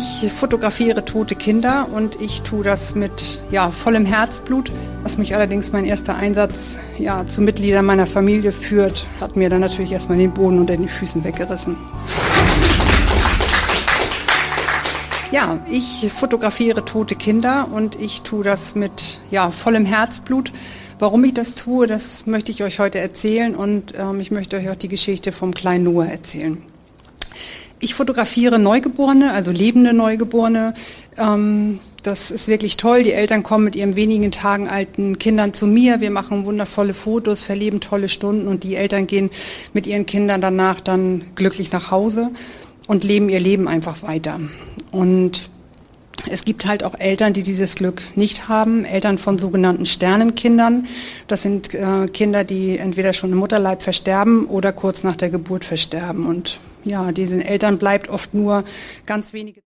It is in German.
Ich fotografiere tote Kinder und ich tue das mit vollem Herzblut. Was mich allerdings mein erster Einsatz zu Mitgliedern meiner Familie führt, hat mir dann natürlich erstmal den Boden unter den Füßen weggerissen. Ja, ich fotografiere tote Kinder und ich tue das mit vollem Herzblut. Warum ich das tue, das möchte ich euch heute erzählen und ich möchte euch auch die Geschichte vom kleinen Noah erzählen. Ich fotografiere Neugeborene, also lebende Neugeborene. Das ist wirklich toll. Die Eltern kommen mit ihren wenigen Tagen alten Kindern zu mir. Wir machen wundervolle Fotos, verleben tolle Stunden und die Eltern gehen mit ihren Kindern danach dann glücklich nach Hause und leben ihr Leben einfach weiter. Und es gibt halt auch Eltern, die dieses Glück nicht haben, Eltern von sogenannten Sternenkindern. Das sind Kinder, die entweder schon im Mutterleib versterben oder kurz nach der Geburt versterben. Und diesen Eltern bleibt oft nur ganz wenige